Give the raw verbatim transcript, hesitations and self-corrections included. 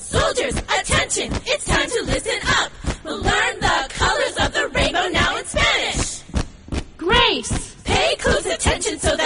Soldiers, attention, it's time to listen up. We'll learn the colors of the rainbow now in Spanish. Grace. Pay close attention so